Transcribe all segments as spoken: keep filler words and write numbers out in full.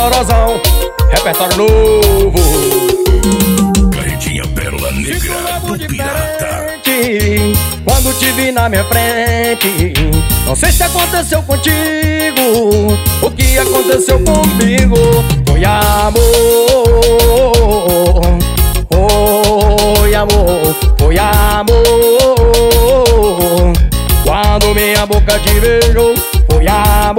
Sorozão, repertório novo. Carretinha Pérola Negra do Pirata. Quando te vi na minha frente, não sei se aconteceu contigo, o que aconteceu comigo foi amor. Foi amor, foi amor. Quando minha boca te beijou, foi amor.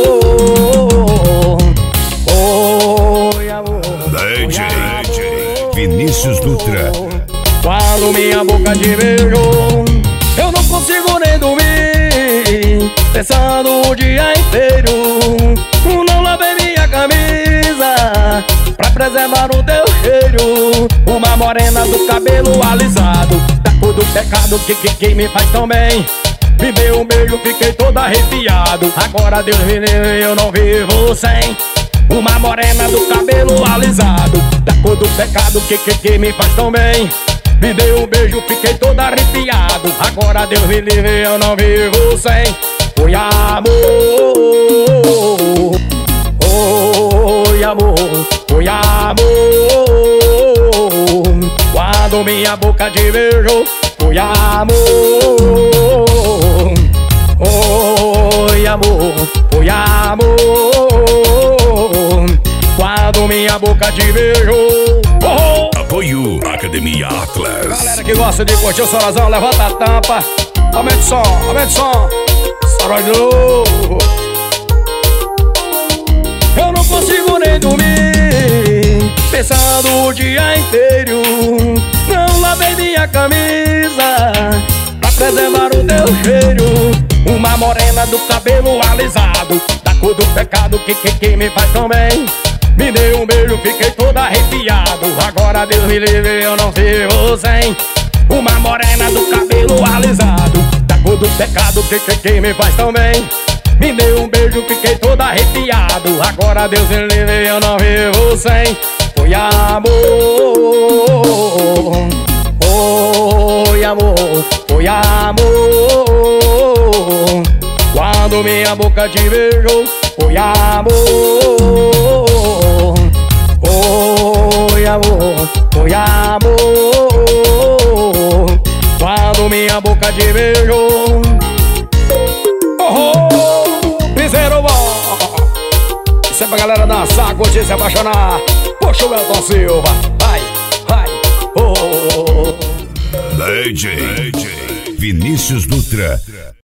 Foi amor, D J Vinícius Dutra. Quando minha boca te beijou, eu não consigo nem dormir, pensando o dia inteiro. Não lavei minha camisa pra preservar o teu cheiro. Uma morena do cabelo alisado, da cor do pecado que, que, que me faz tão bem. Me deu um beijo, fiquei todo arrepiado. Agora Deus me livre, eu não vivo sem. Uma morena do cabelo alisado, da cor do pecado que, que, que me faz tão bem. Me deu um beijo, fiquei todo arrepiado. Agora Deus me livre, eu não vivo sem. Foi amor. Foi amor, foi amor. Quando minha boca te beijou, foi amor. Foi amor, foi amor. Quando minha boca te beijou. Oh! Apoio Academia Atlas. Galera que gosta de curtir o Sorozão, levanta a tampa. Aumenta o som, aumenta o som. Sorozão de novo. Eu não consigo nem dormir, pensando o dia inteiro. Não lavei minha camisa pra preservar o teu cheiro. Uma morena do cabelo alisado, da cor do pecado que, que, que me faz tão bem. Me deu um beijo, fiquei todo arrepiado. Agora Deus me livre, eu não vivo sem. Uma morena do cabelo alisado, da cor do pecado que, que, que me faz tão bem. Me deu um beijo, fiquei todo arrepiado. Agora Deus me livre, eu não vivo sem. Foi amor. Foi amor, foi amor. Quando minha boca te beijou, foi amor. Foi amor, foi amor. Quando minha boca te beijou. Oh, oh, piseiro bom. Isso é pra galera dançar, curtir, se apaixonar. Poxa, o Elton Silva. Vai, vai, oh. D J Vinícius Dutra.